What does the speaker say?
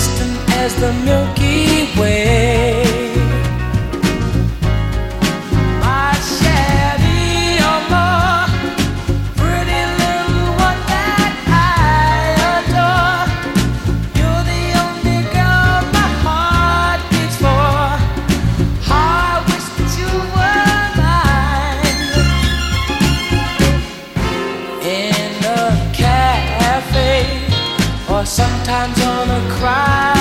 distant as the Milky Way. My Shelly, oh more, pretty little one that I adore. You're the only girl my heart beats for. How I wish that you were mine. In a cafe, or sometimes on a crowd.